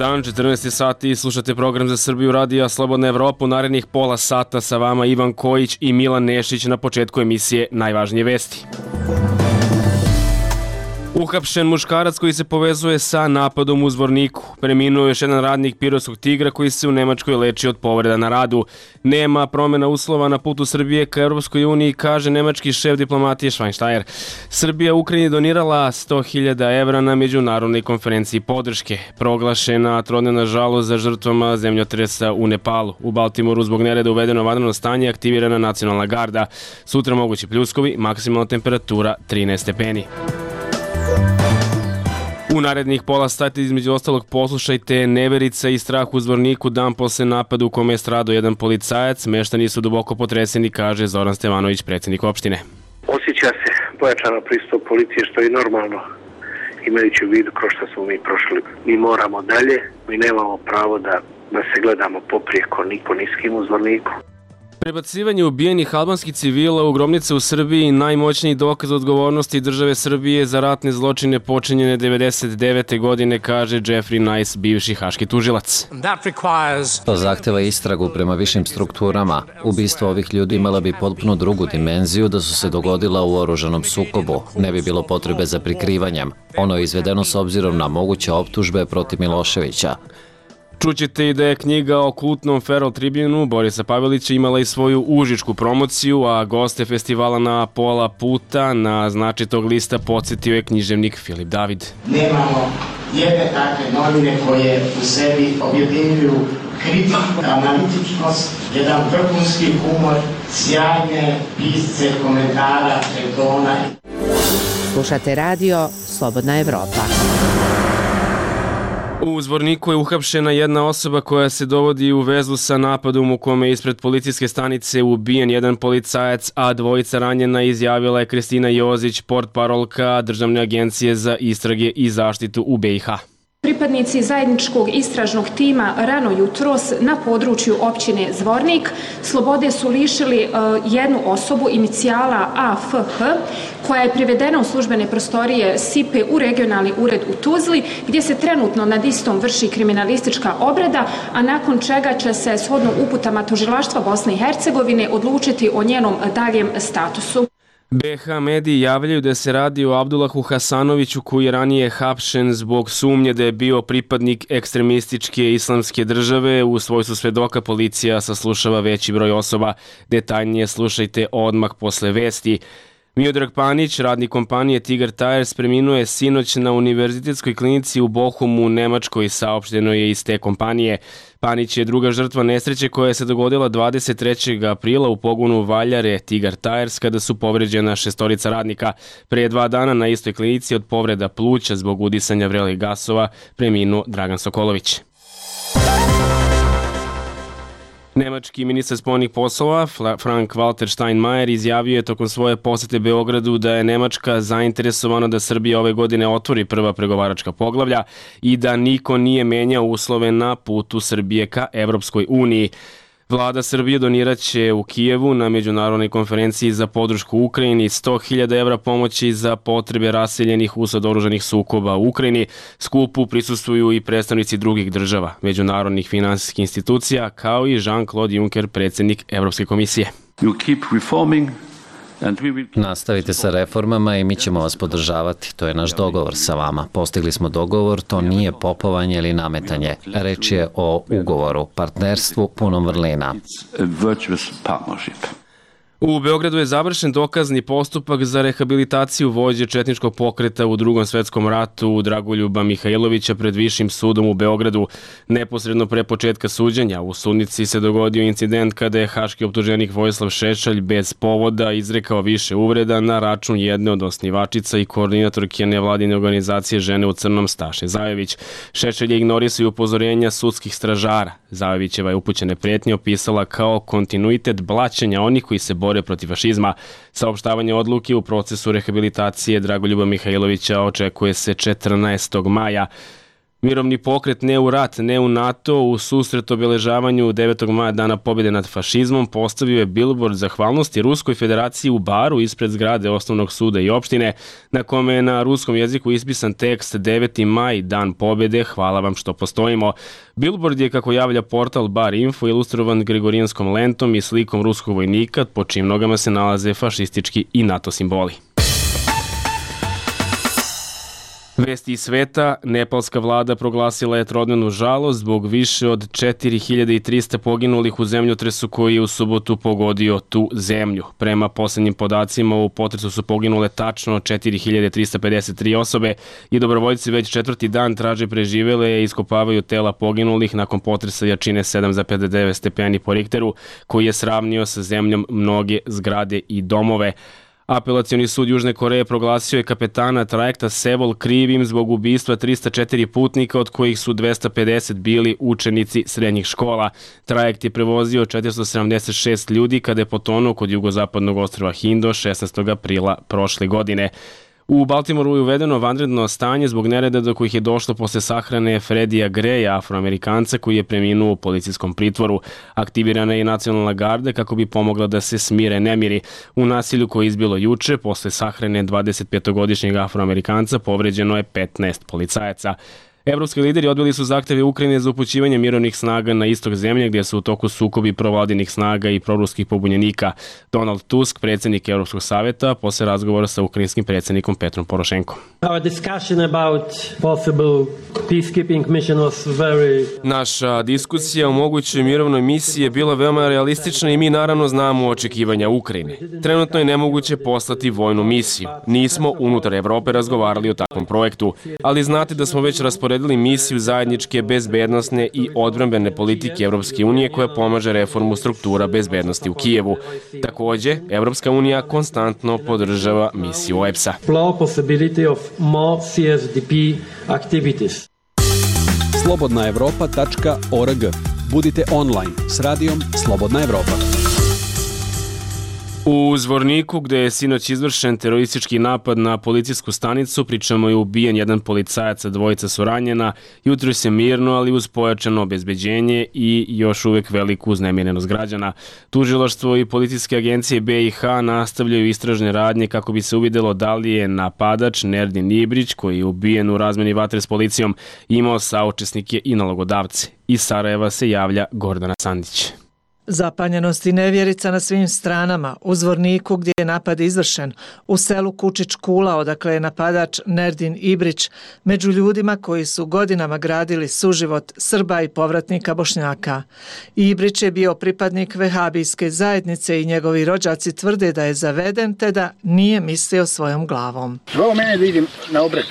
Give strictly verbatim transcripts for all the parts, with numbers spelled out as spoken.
dan, četrnaest sati, slušate program za Srbiju radija Slobodna Evropa. U narednih pola sata sa vama Ivan Kojić i Milan Nešić. Na početku emisije najvažnije vesti. Uhapšen muškarac koji se povezuje sa napadom u Zvorniku. Preminuo još jedan radnik Pirotskog Tigra koji se u Nemačkoj leči od povreda na radu. Nema promjena uslova na putu Srbije ka Europskoj uniji, kaže nemački šef diplomatije Schweinsteiger. Srbija Ukrajini donirala sto hiljada evra na međunarodnoj konferenciji podrške. Proglašena trodnevna žalost za žrtvama zemljotresa u Nepalu. U Baltimoru zbog nereda uvedeno vanredno stanje, aktivirana nacionalna garda. Sutra mogući pljuskovi, maksimalna temperatura trinaest stepeni. U narednih pola sati između ostalog poslušajte neverica i strah u Zvorniku dan posle napada u kome je stradao jedan policajac. Meštani su duboko potreseni, kaže Zoran Stevanović, predsjednik opštine. Osjeća se pojačano pristup policije, što je normalno, imajući u vidu kroz što smo mi prošli. Mi moramo dalje, mi nemamo pravo da, da se gledamo poprijeko niko ni s kim u Zvorniku. Prebacivanje ubijenih albanskih civila u grobnice u Srbiji najmoćniji dokaz odgovornosti države Srbije za ratne zločine počinjene devedeset devete godine, kaže Jeffrey Nice, bivši haški tužilac. To zahteva istragu prema višim strukturama. Ubistvo ovih ljudi imala bi potpuno drugu dimenziju da su se dogodila u oružanom sukobu. Ne bi bilo potrebe za prikrivanjem. Ono je izvedeno s obzirom na moguće optužbe protiv Miloševića. Čućete i da je knjiga o kultnom Feral Tribunu Borisa Pavelića imala i svoju užičku promociju, a goste festivala na pola puta na znači tog lista podsjetio je književnik Filip David. Nemamo jedne takve novine koje u sebi objedinjuju kritiku, analitičnost, jedan vrhunski humor, sjajne pisce, komentara, retona. Slušate radio Slobodna Evropa. U Zvorniku je uhapšena jedna osoba koja se dovodi u vezu sa napadom u kome je ispred policijske stanice ubijen jedan policajac, a dvojica ranjena, izjavila je Kristina Jozić, portparolka Državne agencije za istrage i zaštitu u be i ha. Pripadnici zajedničkog istražnog tima rano jutros na području općine Zvornik slobode su lišili uh, jednu osobu inicijala a fe he koja je privedena u službene prostorije sipe u regionalni ured u Tuzli gdje se trenutno nad istom vrši kriminalistička obrada, a nakon čega će se shodno uputama tužilaštva Bosne i Hercegovine odlučiti o njenom daljem statusu. be ha mediji javljaju da se radi o Abdulahu Hasanoviću koji je ranije hapšen zbog sumnje da je bio pripadnik ekstremističke islamske države. U svojstvu svedoka policija saslušava veći broj osoba. Detaljnije slušajte odmah posle vesti. Miodrag Panić, radnik kompanije Tigar Tires, preminuo je sinoć na univerzitetskoj klinici u Bochumu u Nemačkoj, saopšteno je iz te kompanije. Panić je druga žrtva nesreće koja se dogodila dvadeset trećeg aprila u pogonu Valjare Tigar Tires kada su povređena šestorica radnika. Pre dva dana na istoj klinici od povreda pluća zbog udisanja vrelih gasova preminuo Dragan Sokolović. Nemački ministar spoljnih poslova Frank-Walter Steinmeier izjavio je tokom svoje posete Beogradu da je Nemačka zainteresovana da Srbija ove godine otvori prva pregovaračka poglavlja i da niko nije menjao uslove na putu Srbije ka Evropskoj uniji. Vlada Srbije doniraće u Kijevu na međunarodnoj konferenciji za podršku Ukrajini sto hiljada evra pomoći za potrebe raseljenih usled oružanih sukoba u Ukrajini. Skupu prisustvuju i predstavnici drugih država, međunarodnih finansijskih institucija, kao i Jean-Claude Juncker, predsjednik Evropske komisije. Nastavite sa reformama i mi ćemo vas podržavati. To je naš dogovor sa vama. Postigli smo dogovor, to nije popovanje ili nametanje. Reč je o ugovoru, partnerstvu punom vrlina. U Beogradu je završen dokazni postupak za rehabilitaciju vođe četničkog pokreta u Drugom svetskom ratu Dragoljuba Mihajlovića pred Višim sudom u Beogradu. Neposredno pre početka suđenja u sudnici se dogodio incident kada je haški optuženik Vojislav Šešelj bez povoda izrekao više uvreda na račun jedne od osnivačica i koordinatorke nevladine organizacije Žene u crnom Staše Zajević. Šešelj je ignorisao upozorenja sudskih stražara. Zajevićeva je upućene pretnje opisala kao kontinuitet blaćenja onih koji se bore protiv fašizma. Saopštavanje odluke u procesu rehabilitacije Dragoljuba Mihajlovića očekuje se četrnaestog maja. Mirovni pokret Ne u rat, ne u NATO u susret obeležavanju devetog maja Dana pobjede nad fašizmom postavio je bilbord zahvalnosti Ruskoj federaciji u Baru ispred zgrade Osnovnog suda i opštine, na kome je na ruskom jeziku ispisan tekst deveti maj, Dan pobjede, hvala vam što postojimo. Bilbord je, kako javlja portal Bar Info, ilustrovan gregorijanskom lentom i slikom ruskog vojnika, po čijim nogama se nalaze fašistički i NATO simboli. Vesti iz sveta, nepalska vlada proglasila je trodnevnu žalost zbog više od četiri hiljade trista poginulih u zemljotresu koji je u subotu pogodio tu zemlju. Prema posljednjim podacima, u potresu su poginule tačno četiri hiljade trista pedeset tri osobe i dobrovoljci već četvrti dan traže preživele i iskopavaju tela poginulih nakon potresa jačine sedam zarez devet stepeni po Richteru, koji je sravnio sa zemljom mnoge zgrade i domove. Apelacioni sud Južne Koreje proglasio je kapetana trajekta Sevol krivim zbog ubistva trista četiri putnika, od kojih su dvesta pedeset bili učenici srednjih škola. Trajekt je prevozio četiristo sedamdeset šest ljudi kada je potonuo kod jugozapadnog ostrva Hindo šesnaestog aprila prošle godine. U Baltimoru je uvedeno vanredno stanje zbog nereda do kojih je došlo posle sahrane Fredija Greja, Afroamerikanca koji je preminuo u policijskom pritvoru. Aktivirana je i nacionalna garda kako bi pomogla da se smire nemiri. U nasilju koje je izbilo juče, posle sahrane dvadesetpetogodišnjeg Afroamerikanca, povređeno je petnaest policajaca. Evropski lideri odbili su zahteve Ukrajine za upućivanje mirovnih snaga na istok zemlje, gdje su u toku sukobi provladinih snaga i proruskih pobunjenika. Donald Tusk, predsjednik Evropskog savjeta, posle razgovora sa ukrajinskim predsjednikom Petrom Porošenkom. Naša diskusija o mogućoj mirovnoj misiji je bila veoma realistična i mi naravno znamo očekivanja Ukrajine. Trenutno je nemoguće poslati vojnu misiju. Nismo unutar Evrope razgovarali o takvom projektu, ali znate da smo već rasporedili misiju zajedničke bezbednosne i odbrambene politike Evropske unije koja pomaže reformu struktura bezbednosti u Kijevu. Također, Evropska unija konstantno podržava misiju O E P S-a. slobodna evropa tačka org. Budite online s radijom Slobodna Evropa. U Zvorniku, gde je sinoć izvršen teroristički napad na policijsku stanicu, pričamo je ubijen jedan policajac, a dvojica su ranjena. Jutro se mirno, ali uz pojačano obezbeđenje i još uvek veliku uznemirenost građana. Tužilaštvo i policijske agencije B i H nastavljaju istražne radnje kako bi se uvidelo da li je napadač Nerdin Ibrić, koji je ubijen u razmeni vatre s policijom, imao saučesnike i nalogodavce. Iz Sarajeva se javlja Gordana Sandić. Zapanjenost i nevjerica na svim stranama. U Zvorniku, gdje je napad izvršen, u selu Kučić Kula, odakle je napadač Nerdin Ibrić, među ljudima koji su godinama gradili suživot Srba i povratnika Bošnjaka. Ibrić je bio pripadnik vehabijske zajednice i njegovi rođaci tvrde da je zaveden te da nije mislio svojom glavom. Ovo mene vidim na obred.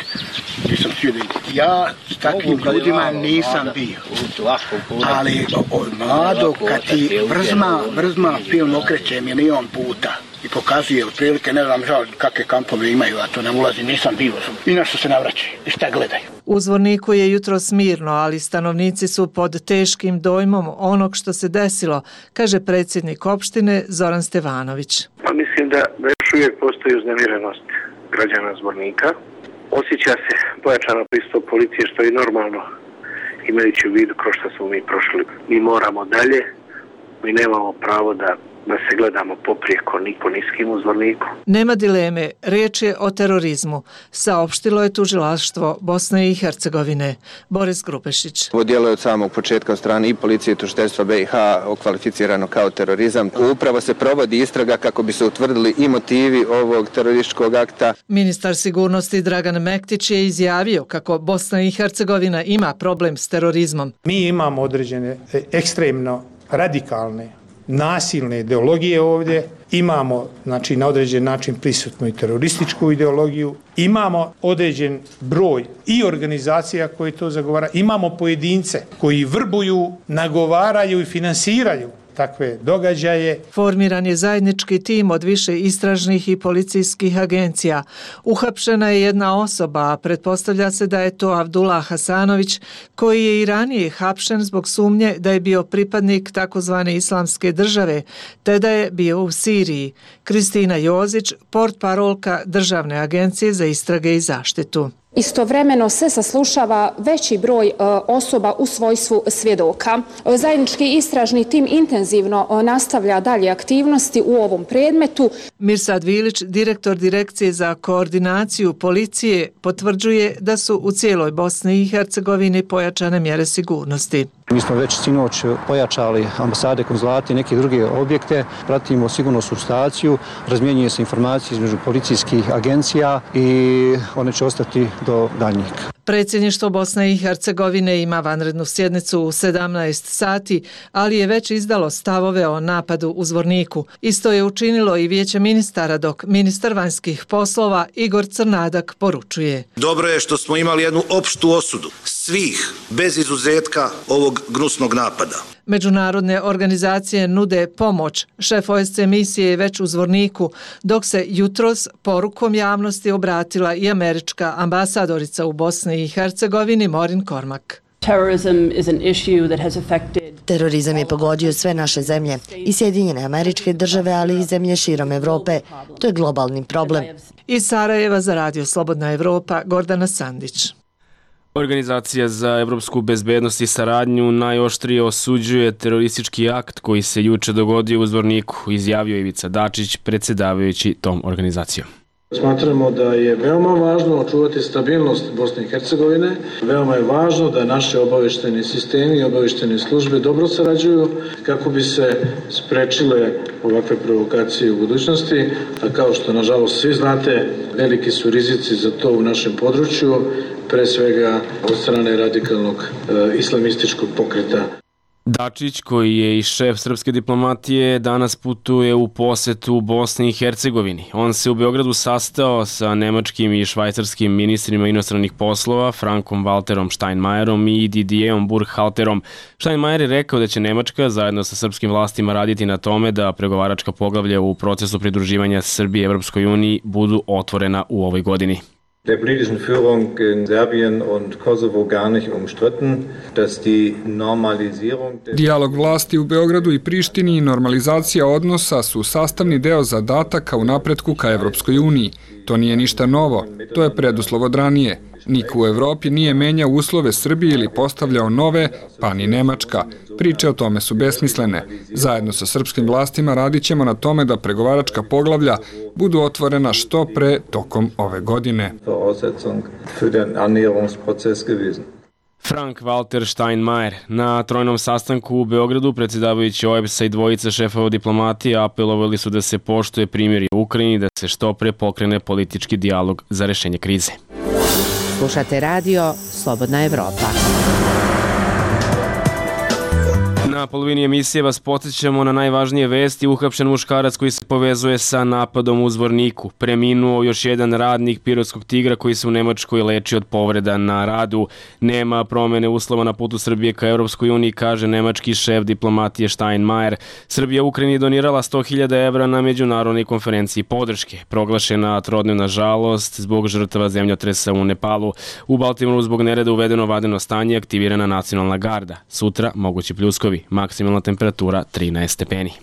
Ja s takvim ljudima nisam bio. Ali, mlado, kad ti vrzma, vrzma film okreće milion puta i pokazuje otprilike, ne znam žal kakve kampove imaju, a to ne ulazi, nisam bio. I na što se navraćaju i šta gledaju. U Zvorniku je jutro smirno, ali stanovnici su pod teškim dojmom onog što se desilo, kaže predsjednik opštine Zoran Stevanović. Pa mislim da, da još uvijek postoji uznemirenost građana Zvornika. Osjeća se pojačano pristup policije, što je normalno, imajući u vidu kroz što smo mi prošli. Mi moramo dalje, mi nemamo pravo da, da se gledamo poprijeko niko niskim u Zvorniku. Nema dileme, riječ je o terorizmu, saopštilo je tužilaštvo Bosne i Hercegovine. Boris Grupešić. Ovo djelo je od samog početka od strane i policije i tužiteljstva B i H okvalificirano kao terorizam. Upravo se provodi istraga kako bi se utvrdili i motivi ovog terorističkog akta. Ministar sigurnosti Dragan Mektić je izjavio kako Bosna i Hercegovina ima problem s terorizmom. Mi imamo određene ekstremno radikalne nasilne ideologije ovdje, imamo znači, na određen način prisutnu i terorističku ideologiju, imamo određen broj i organizacija koje to zagovara, imamo pojedince koji vrbuju, nagovaraju i finansiraju takve događaje. Formiran je zajednički tim od više istražnih i policijskih agencija. Uhapšena je jedna osoba, a pretpostavlja se da je to Abdullah Hasanović, koji je i ranije hapšen zbog sumnje da je bio pripadnik takozvane islamske države, te da je bio u Siriji. Kristina Jozić, portparolka Državne agencije za istrage i zaštitu. Istovremeno se saslušava veći broj e, osoba u svojstvu svjedoka. Zajednički istražni tim intenzivno e, nastavlja dalje aktivnosti u ovom predmetu. Mirsad Vilić, direktor Direkcije za koordinaciju policije, potvrđuje da su u cijeloj Bosni i Hercegovini pojačane mjere sigurnosti. Mi smo već sinoć pojačali ambasade, konzulate i neke druge objekte, pratimo sigurnosnu situaciju, razmjenjuje se informacije između policijskih agencija i one će ostati do daljnjeg. Predsjedništvo Bosne i Hercegovine ima vanrednu sjednicu u sedamnaest sati, ali je već izdalo stavove o napadu u Zvorniku. Isto je učinilo i Vijeće ministara, dok ministar vanjskih poslova Igor Crnadak poručuje. Dobro je što smo imali jednu opštu osudu svih, bez izuzetka, ovog gnusnog napada. Međunarodne organizacije nude pomoć. Šef O S C E misije je već u Zvorniku, dok se jutros porukom javnosti obratila i američka ambasadorica u Bosni i Hercegovini Maureen Cormack. Terorizam je pogodio sve naše zemlje, i Sjedinjene Američke Države, ali i zemlje širom Evrope. To je globalni problem. Iz Sarajeva za Radio Slobodna Evropa, Gordana Sandić. Organizacija za evropsku bezbednost i saradnju najoštrije osuđuje teroristički akt koji se juče dogodio u Zvorniku, izjavio Ivica Dačić, predsjedavajući tom organizacijom. Smatramo da je veoma važno očuvati stabilnost Bosne i Hercegovine. Veoma je važno da naše obavještajni sistemi i obavještajne službe dobro sarađuju kako bi se sprečile ovakve provokacije u budućnosti. A kao što nažalost svi znate, veliki su rizici za to u našem području, pre svega od strane radikalnog e, islamističkog pokreta. Dačić, koji je i šef srpske diplomatije, danas putuje u posetu Bosni i Hercegovini. On se u Beogradu sastao sa nemačkim i švajcarskim ministrima inostranih poslova, Frankom Walterom Steinmeierom i Didierom Burkhalterom. Steinmeier je rekao da će Nemačka zajedno sa srpskim vlastima raditi na tome da pregovaračka poglavlja u procesu pridruživanja Srbije Evropskoj uniji budu otvorena u ovoj godini. Der politischen Führung in Serbien und Kosovo gar nicht umstritten, dass die Normalisierung... Dijalog vlasti u Beogradu i Prištini i normalizacija odnosa su sastavni deo zadataka u napretku ka Evropskoj uniji. To nije ništa novo, to je preduslov od ranije. Niko u Evropi nije menjao uslove Srbije ili postavljao nove, pa ni Nemačka. Priče o tome su besmislene. Zajedno sa srpskim vlastima radit ćemo na tome da pregovaračka poglavlja budu otvorena što pre tokom ove godine. Frank Walter Steinmeier. Na trojnom sastanku u Beogradu predsjedavajući O E B S-a i dvojica šefova diplomatije apelovali su da se poštuje primjer u Ukrajini, da se što pre pokrene politički dijalog za rešenje krize. Slušate radio Slobodna Evropa. Na polovini emisije vas podsjećamo na najvažnije vesti. Uhapšen muškarac koji se povezuje sa napadom u Zvorniku. Preminuo još jedan radnik Pirotskog Tigra koji se u Nemačkoj leči od povreda na radu. Nema promene uslova na putu Srbije ka Evropskoj uniji, kaže nemački šef diplomatije Steinmeier. Srbija Ukrajini donirala sto hiljada evra na međunarodnoj konferenciji podrške. Proglašena trodnevna žalost zbog žrtava zemljotresa u Nepalu. U Baltimoru zbog nereda uvedeno vanredno stanje, aktivirana nacionalna garda. Sutra mogući pljuskovi. Maksimalna temperatura trinaest stepeni.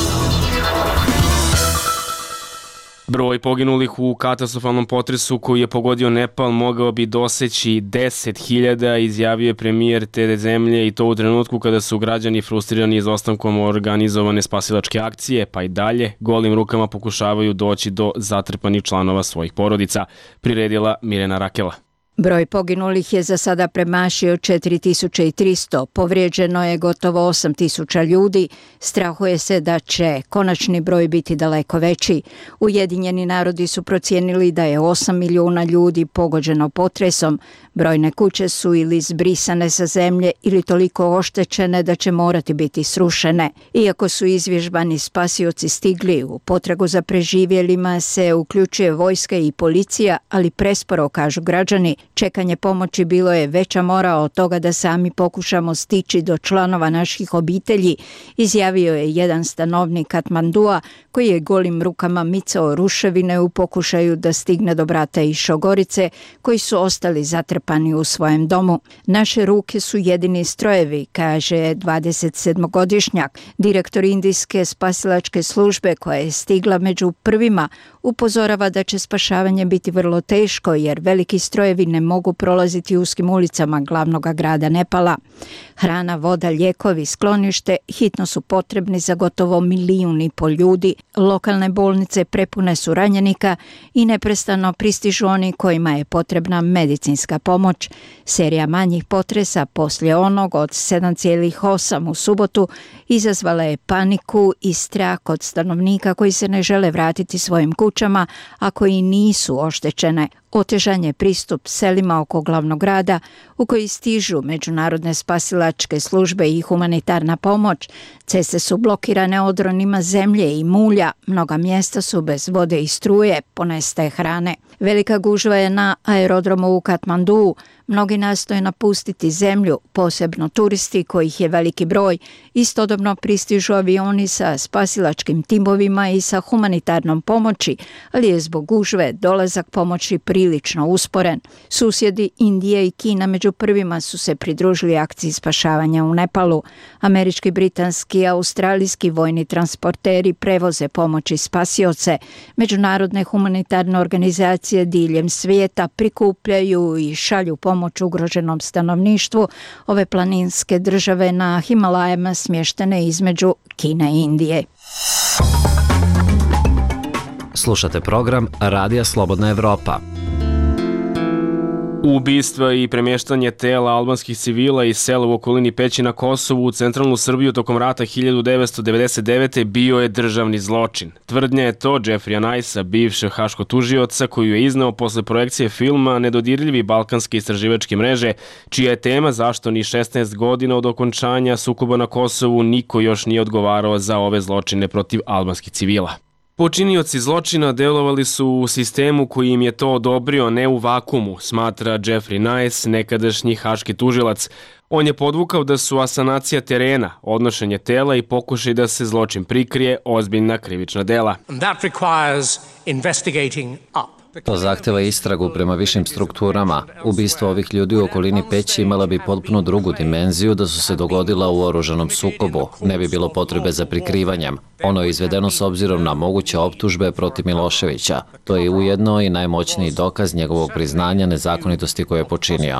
Broj poginulih u katastrofalnom potresu koji je pogodio Nepal mogao bi doseći deset hiljada, izjavio je premijer te zemlje, i to u trenutku kada su građani frustrirani izostankom organizovane spasilačke akcije, pa i dalje golim rukama pokušavaju doći do zatrpanih članova svojih porodica, priredila Mirena Rakela. Broj poginulih je za sada premašio četiri tisuće tristo, povrijeđeno je gotovo osam tisuća ljudi, strahuje se da će konačni broj biti daleko veći. Ujedinjeni narodi su procijenili da je osam milijuna ljudi pogođeno potresom, brojne kuće su ili zbrisane sa zemlje ili toliko oštećene da će morati biti srušene. Iako su izvježbani spasioci stigli, u potragu za preživjelima se uključuje vojska i policija, ali presporo, kažu građani. Čekanje pomoći bilo je veća mora od toga da sami pokušamo stići do članova naših obitelji, izjavio je jedan stanovnik Katmandua koji je golim rukama micao ruševine u pokušaju da stigne do brata iz Šogorice koji su ostali zatrpani u svojem domu. Naše ruke su jedini strojevi, kaže dvadesetsedmogodišnjak. Direktor indijske spasilačke službe koja je stigla među prvima upozorava da će spašavanje biti vrlo teško jer veliki strojevi ne mogu prolaziti uskim ulicama glavnog grada Nepala. Hrana, voda, lijekovi, sklonište hitno su potrebni za gotovo milijun i pol ljudi. Lokalne bolnice prepune su ranjenika i neprestano pristižu oni kojima je potrebna medicinska pomoć. Serija manjih potresa poslije onog od sedam zarez osam u subotu izazvala je paniku i strah kod stanovnika koji se ne žele vratiti svojim kućama, a koji nisu oštećene. Otežan je pristup selima oko glavnog grada u koji stižu međunarodne spasilačke službe i humanitarna pomoć. Ceste su blokirane odronima zemlje i mulja, mnoga mjesta su bez vode i struje, ponestaje hrane. Velika gužva je na aerodromu u Katmanduu. Mnogi nastoje napustiti zemlju, posebno turisti kojih je veliki broj. Istodobno pristižu avioni sa spasilačkim timovima i sa humanitarnom pomoći, ali je zbog gužve dolazak pomoći prilično usporen. Susjedi Indija i Kina među prvima su se pridružili akciji spašavanja u Nepalu. Američki, britanski i australijski vojni transporteri prevoze pomoći spasioce. Međunarodne humanitarne organizacije diljem svijeta prikupljaju i šalju pomoć ugroženom stanovništvu ove planinske države na Himalajama smještene između Kine i Indije. Slušate program Radija Slobodna Evropa. Ubistva i premještanje tela albanskih civila iz sela u okolini Peći na Kosovu u centralnu Srbiju tokom rata hiljadu devetsto devedeset devete. bio je državni zločin. Tvrdnja je to Jeffreya Nicea, bivšeg haškog tužioca, koju je izneo posle projekcije filma Nedodirljivi balkanske istraživačke mreže, čija je tema zašto ni šesnaest godina od okončanja sukoba na Kosovu niko još nije odgovarao za ove zločine protiv albanskih civila. Počinioci zločina delovali su u sistemu koji im je to odobrio, ne u vakumu, smatra Jeffrey Nice, nekadašnji haški tužilac. On je podvukao da su asanacija terena, odnošenje tela i pokušaj da se zločin prikrije ozbiljna krivična dela. To zahteva istragu prema višim strukturama. Ubistvo ovih ljudi u okolini Peći imala bi potpuno drugu dimenziju da su se dogodila u oružanom sukobu. Ne bi bilo potrebe za prikrivanjem. Ono je izvedeno s obzirom na moguće optužbe protiv Miloševića. To je ujedno i najmoćniji dokaz njegovog priznanja nezakonitosti koje je počinio.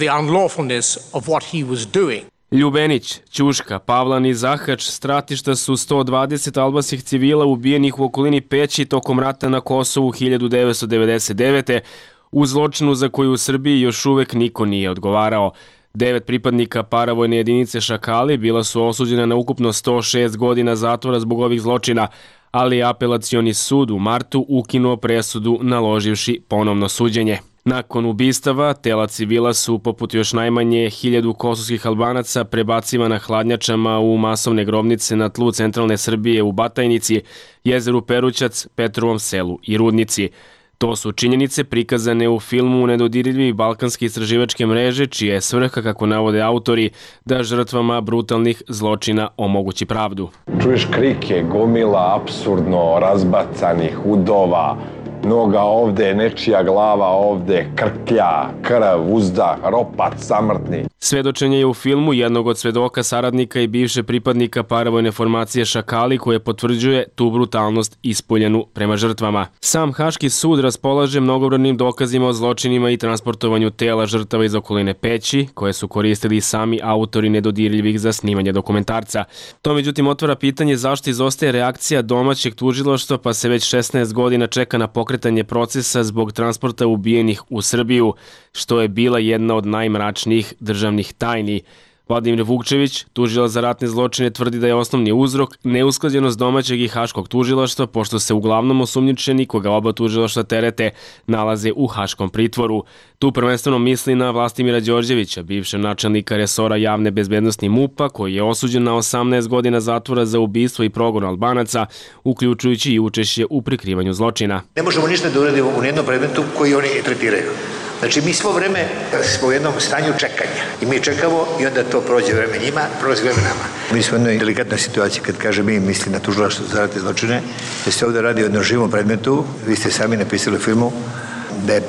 Ljubenić, Ćuška, Pavlan i Zahač stratišta su sto dvadeset albanskih civila ubijenih u okolini Peći tokom rata na Kosovu hiljadu devetsto devedeset devete. u zločinu za koju u Srbiji još uvek niko nije odgovarao. Devet pripadnika paravojne jedinice Šakali bila su osuđena na ukupno sto šest godina zatvora zbog ovih zločina, ali apelacioni sud u martu ukinuo presudu naloživši ponovno suđenje. Nakon ubistava, tela civila su, poput još najmanje hiljadu kosovskih Albanaca, prebacivana hladnjačama u masovne grobnice na tlu centralne Srbije u Batajnici, jezeru Perućac, Petrovom selu i Rudnici. To su činjenice prikazane u filmu Nedodirljivi balkanske istraživačke mreže, čija je svrha, kako navode autori, da žrtvama brutalnih zločina omogući pravdu. Čuješ krike, gomila, apsurdno razbacanih udova, noga ovde, nečija glava ovde, krklja, krv, uzdah, ropac, samrtni. Svedočenje je u filmu jednog od svedoka, saradnika i bivše pripadnika paravojne formacije Šakali, koje potvrđuje tu brutalnost ispoljenu prema žrtvama. Sam Haški sud raspolaže mnogobrojnim dokazima o zločinima i transportovanju tela žrtava iz okoline Peći, koje su koristili sami autori Nedodirljivih za snimanje dokumentarca. To međutim otvara pitanje zašto izostaje reakcija domaćeg tužilaštva, pa se već šesnaest godina čeka na pokretanje procesa zbog transporta ubijenih u Srbiju, što je bila jedna od najmračnijih državnih tajni. Vladimir Vukčević, tužilac za ratne zločine, tvrdi da je osnovni uzrok neusklađenost domaćeg i haškog tužilaštva, pošto se uglavnom osumnjičeni, koga oba tužilaštva terete, nalaze u haškom pritvoru. Tu prvenstveno misli na Vlastimira Đorđevića, bivšeg načelnika resora javne bezbednosti MUP-a, koji je osuđen na osamnaest godina zatvora za ubistvo i progon Albanaca, uključujući i učešće u prikrivanju zločina. Ne možemo ništa da uradimo u nijednom predmetu koji oni tretiraju. Znači, mi svo vreme smo u jednom stanju čekanja i mi čekamo i onda to prođe vreme njima, prođe vreme nama. Mi smo u jednoj delikatnoj situaciji, kad kaže mi, misli na tužilaštvo za ratne zločine, da se ovdje radi o jednom živom predmetu. Vi ste sami napisali u filmu da je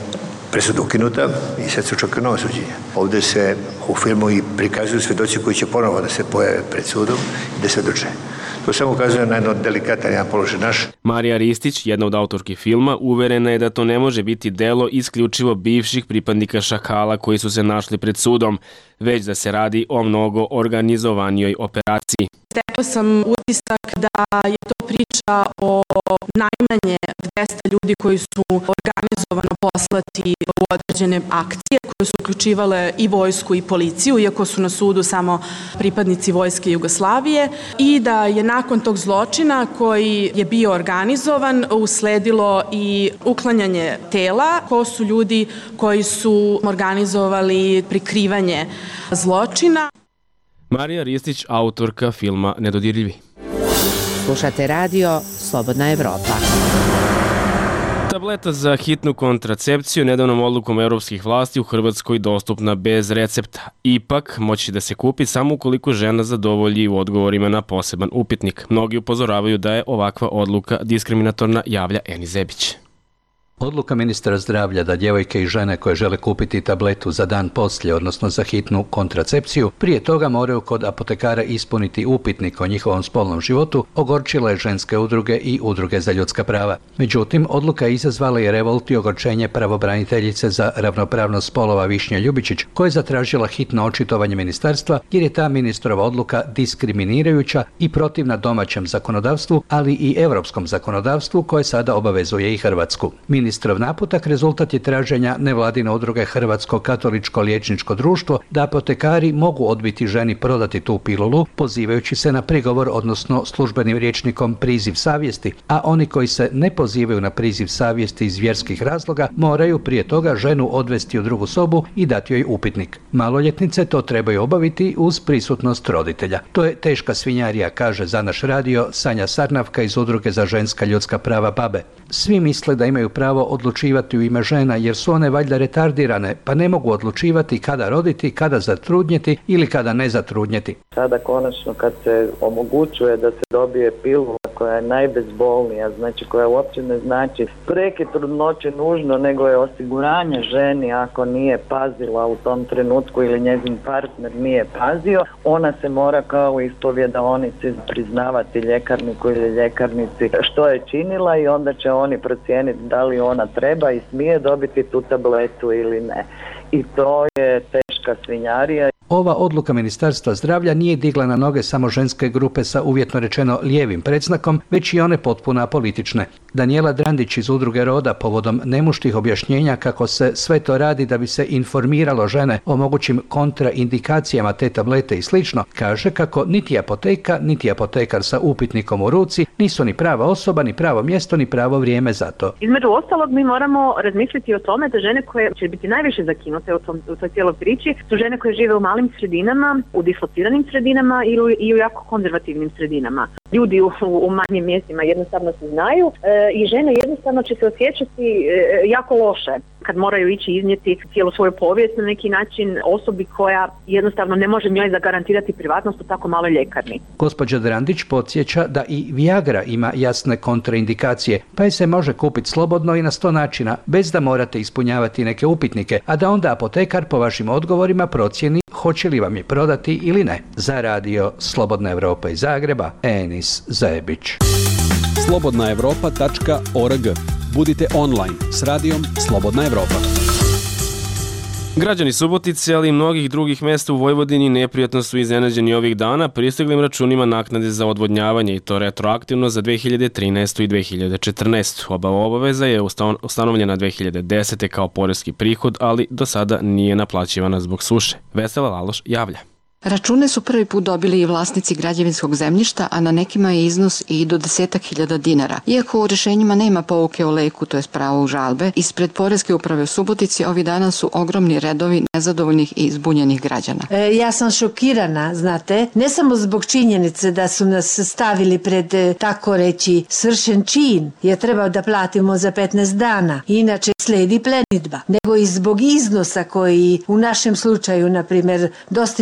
presuda ukinuta i sad se očekuje novo suđenje. Ovde se u filmu i prikazuju svedoci koji će ponovo da se pojave pred sudom i da svedoče. To samo ukazuje na jedno delikatan jedan položaj naš. Marija Ristić, jedna od autorki filma, uverena je da to ne može biti delo isključivo bivših pripadnika Šakala koji su se našli pred sudom, već da se radi o mnogo organizovanijoj operaciji. Stekla sam utisak da je to priča o najmanje dvesta ljudi koji su organizovano poslati u određene akcije koje su uključivale i vojsku i policiju, iako su na sudu samo pripadnici vojske Jugoslavije, i da je nakon tog zločina koji je bio organizovan usledilo i uklanjanje tela, ko su ljudi koji su organizovali prikrivanje zločina. Marija Ristić, autorka filma Nedodirljivi. Slušate radio Slobodna Evropa. Tableta za hitnu kontracepciju nedavnom odlukom europskih vlasti u Hrvatskoj dostupna bez recepta. Ipak, moći da se kupi samo ukoliko žena zadovolji u odgovorima na poseban upitnik. Mnogi upozoravaju da je ovakva odluka diskriminatorna, javlja Eni Zebić. Odluka ministra zdravlja da djevojke i žene koje žele kupiti tabletu za dan poslije, odnosno za hitnu kontracepciju, prije toga moraju kod apotekara ispuniti upitnik o njihovom spolnom životu, ogorčila je ženske udruge i udruge za ljudska prava. Međutim, odluka je izazvala i revolt i ogorčenje pravobraniteljice za ravnopravnost spolova Višnje Ljubičić, koja je zatražila hitno očitovanje ministarstva jer je ta ministrova odluka diskriminirajuća i protivna domaćem zakonodavstvu, ali i europskom zakonodavstvu koje sada obavezuje i Hrvatsku. Ministrov naputak rezultat je traženja nevladine udruge Hrvatsko katoličko liječničko društvo da apotekari mogu odbiti ženi prodati tu pilulu, pozivajući se na prigovor, odnosno službenim rječnikom priziv savjesti, a oni koji se ne pozivaju na priziv savjesti iz vjerskih razloga moraju prije toga ženu odvesti u drugu sobu i dati joj upitnik. Maloljetnice to trebaju obaviti uz prisutnost roditelja. To je teška svinjarija, kaže za naš radio Sanja Sarnavka iz udruge za ženska ljudska prava Babe. Svi misle da imaju pravo odlučivati u ime žena jer su one valjda retardirane, pa ne mogu odlučivati kada roditi, kada zatrudnjeti ili kada ne zatrudnjeti. Sada konačno kad se omogućuje da se dobije pilula koja je najbezbolnija, znači koja uopće ne znači prekid trudnoće nužno, nego je osiguranje ženi ako nije pazila u tom trenutku ili njezin partner nije pazio, ona se mora kao u ispovjedaonici priznavati ljekarniku ili ljekarnici što je činila i onda će oni procijeniti da li ona treba i smije dobiti tu tabletu ili ne. I to je teška svinjarija. Ova odluka Ministarstva zdravlja nije digla na noge samo ženske grupe sa uvjetno rečeno lijevim predznakom, već i one potpuno apolitične. Danijela Drandić iz udruge Roda povodom nemuštih objašnjenja kako se sve to radi da bi se informiralo žene o mogućim kontraindikacijama te tablete i slično, kaže kako niti apoteka, niti apotekar sa upitnikom u ruci nisu ni prava osoba, ni pravo mjesto, ni pravo vrijeme za to. Između ostalog mi moramo razmisliti o tome da žene koje će biti najviše zakinute u, tom, u toj cijeloj priči su žene koje žive u malim sredinama, u dislociranim sredinama ili i u jako konzervativnim sredinama. Ljudi u, u manjim mjestima jednostavno se znaju e, i žene jednostavno će se osjećati e, jako loše kad moraju ići iznijeti cijelu svoju povijest na neki način osobi koja jednostavno ne može njoj zagarantirati privatnost u tako maloj ljekarni. Gospođa Drandić podsjeća da i Viagra ima jasne kontraindikacije, pa je se može kupiti slobodno i na sto načina, bez da morate ispunjavati neke upitnike, a da onda apotekar po vašim odgovorima procijeni hoće li vam je prodati ili ne. Za radio Slobodna Evropa iz Zagreba, Enis Zebić. slobodna evropa tačka org. Budite online s radijom Slobodna Evropa. Građani Subotice, ali i mnogih drugih mjesta u Vojvodini neprijatno su iznenađeni ovih dana pristiglim računima naknade za odvodnjavanje i to retroaktivno za dve hiljade trinaestu i dve hiljade četrnaestu. Oba obaveza je ustanovljena dve hiljade desete kao poreski prihod, ali do sada nije naplaćivana zbog suše. Vesela Laloš javlja. Račune su prvi put dobili i vlasnici građevinskog zemljišta, a na nekima je iznos i do desetak hiljada dinara. Iako u rješenjima nema pouke o leku, to je pravo u žalbe, ispred Poreske uprave u Subotici ovih dana su ogromni redovi nezadovoljnih i zbunjenih građana. E, ja sam šokirana, znate, ne samo zbog činjenice da su nas stavili pred, tako reći, svršen čin, je trebao da platimo za petnaest dana, inače sledi plenidba, nego i zbog iznosa koji u našem slučaju, na primjer, dostiže blizu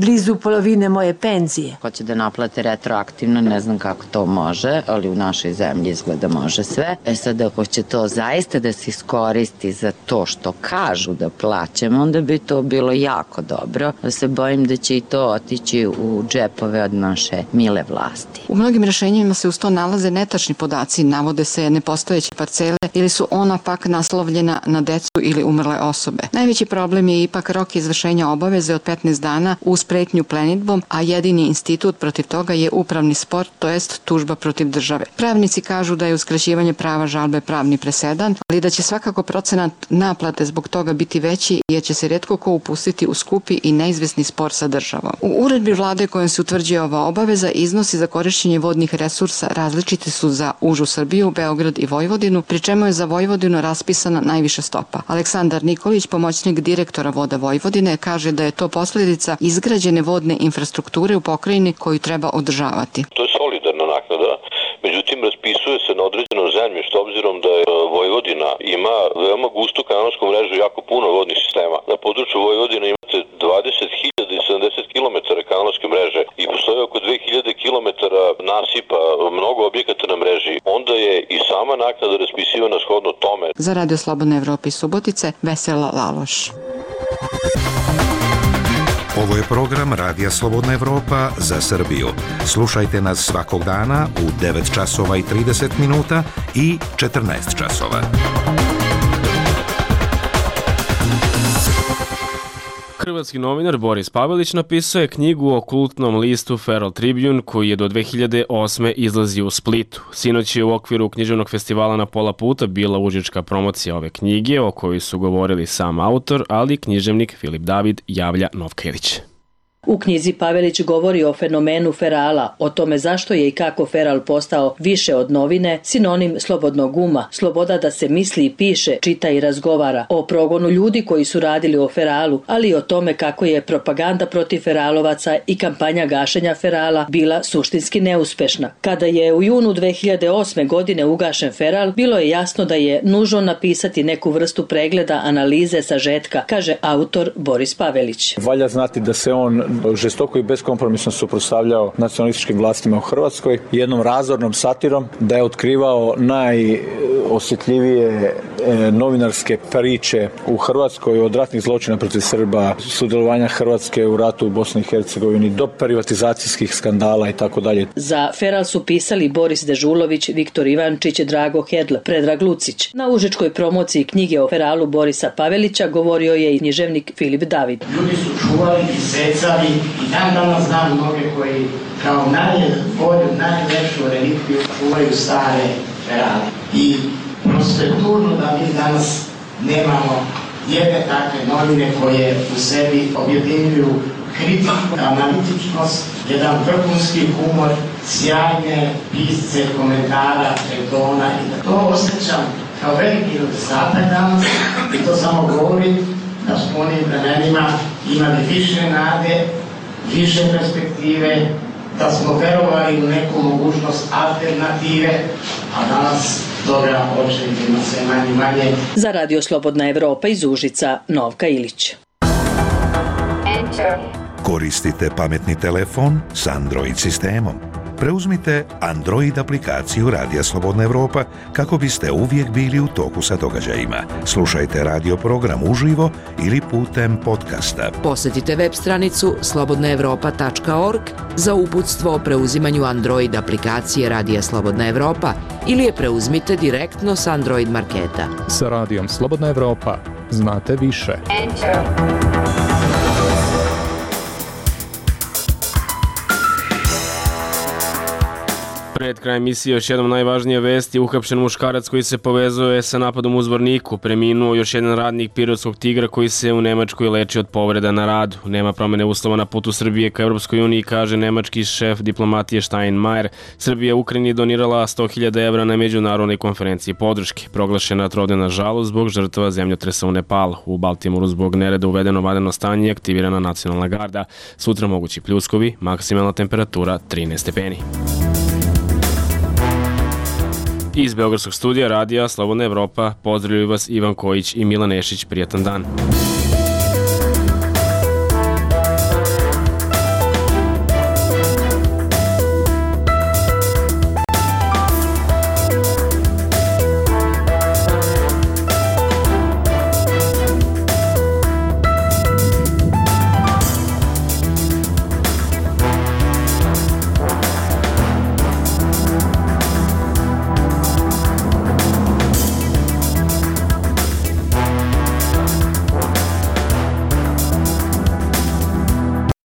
blizu polovine moje penzije. Hoće da naplate retroaktivno, ne znam kako to može, ali u našoj zemlji izgleda može sve. E sad, ako će to zaista da se iskoristi za to što kažu da plaćamo, onda bi to bilo jako dobro. Da se bojim da će i to otići u džepove od naše mile vlasti. U mnogim rešenjima se uz to nalaze netačni podaci, navode se nepostojeće parcele ili su ona pak naslovljena na decu ili umrle osobe. Najveći problem je ipak rok izvršenja obaveze od petnaest dana uz pretnju plenidbom, a jedini institut protiv toga je upravni spor, to jest tužba protiv države. Pravnici kažu da je uskraćivanje prava žalbe pravni presedan, ali da će svakako procenat naplate zbog toga biti veći jer će se retko ko upustiti u skupi i neizvesni spor sa državom. U uredbi vlade kojom se utvrđuje ova obaveza, iznosi za korišćenje vodnih resursa različiti su za užu Srbiju, Beograd i Vojvodinu, pri čemu je za Vojvodinu raspisana najviša stopa. Aleksandar Nikolić, pomoćnik direktora Voda Vojvodine, kaže da je to posljedica izgrađene vodne infrastrukture u pokrajini koju treba održavati. To je solidarna naknada, međutim raspisuje se na određeno zemljište obzirom da je Vojvodina ima veoma gustu kanalsku mrežu, jako puno vodnih sistema. Na području Vojvodine imate dvadeset hiljada i sedamdeset kilometara kanalske mreže i postoje oko dve hiljade kilometara nasipa, mnogo objekata na mreži. Onda je i sama naknada raspisivana shodno tome. Za Radio Slobodna Evropa iz Subotice, Vesela Laloš. Ovo je program Radija Slobodna Evropa za Srbiju. Slušajte nas svakog dana u devet časova i trideset minuta i četrnaest časova. Hrvatski novinar Boris Pavelić napisao je knjigu o kultnom listu Feral Tribune koji je do dve hiljade osme izlazio u Splitu. Sinoć je u okviru književnog festivala Na pola puta bila užička promocija ove knjige o kojoj su govorili sam autor, ali književnik Filip David javlja Novka Ilić. U knjizi Pavelić govori o fenomenu ferala, o tome zašto je i kako feral postao više od novine, sinonim slobodnog uma, sloboda da se misli i piše, čita i razgovara, o progonu ljudi koji su radili o feralu, ali i o tome kako je propaganda protiv feralovaca i kampanja gašenja ferala bila suštinski neuspešna. Kada je u junu dve hiljade osme. godine ugašen feral, bilo je jasno da je nužno napisati neku vrstu pregleda, analize, sažetka, kaže autor Boris Pavelić. Valja znati da se on žestoko i beskompromisno suprotstavljao nacionalističkim vlastima u Hrvatskoj, jednom razornom satirom, da je otkrivao najosjetljivije novinarske priče u Hrvatskoj od ratnih zločina protiv Srba, sudjelovanja Hrvatske u ratu u Bosni i Hercegovini, do privatizacijskih skandala i tako dalje. Za feral su pisali Boris Dežulović, Viktor Ivančić, Drago Hedl, Predrag Lucić. Na užičkoj promociji knjige o feralu Borisa Pavelića govorio je i književnik Filip David. Ljudi su čuvali i secali i dan danas znam mnoge koji kao najbolju, najlepšu relikviju čuvaju stare ferale. I prosto je tužno da mi danas nemamo jedne takve novine koje u sebi objedinjuju kritiku, analitičnost, jedan vrhunski humor, sjajne pisce, komentara, retona i da to osjećam kao veliki nedostatak danas i to samo govori da smo onim vremenima imali više nade, više perspektive, da smo verovali u neku mogućnost alternative, a danas toga očigledno sve manje manje. Za Radio Slobodna Evropa iz Užica, Novka Ilić. Koristite pametni telefon s Android sistemom. Preuzmite Android aplikaciju Radija Slobodna Evropa kako biste uvijek bili u toku sa događajima. Slušajte radio program uživo ili putem podcasta. Posjetite web stranicu slobodna evropa tačka org za uputstvo o preuzimanju Android aplikacije Radija Slobodna Evropa ili je preuzmite direktno s Android marketa. Sa Radijom Slobodna Evropa znate više. Enter. Pred krajem emisije još jednom najvažnije vesti. Uhapšen muškarac koji se povezuje sa napadom u Zvorniku. Preminuo još jedan radnik Pirotskog Tigra koji se u Nemačkoj leči od povreda na radu. Nema promene uslova na putu Srbije ka Evropskoj uniji, kaže nemački šef diplomatije Steinmeier. Srbija Ukrajini donirala sto hiljada evra na međunarodnoj konferenciji podrške. Proglašena trodnevna žalost zbog žrtva zemljotresa u Nepalu. U Baltimoru zbog nereda uvedeno vanredno stanje i aktivirana nacionalna garda. Sutra mogući pljuskovi, maksimalna temperatura trinaest stepeni. Iz Beogradskog studija Radija Slobodna Evropa pozdravljaju vas Ivan Kojić i Milan Nešić. Prijatan dan.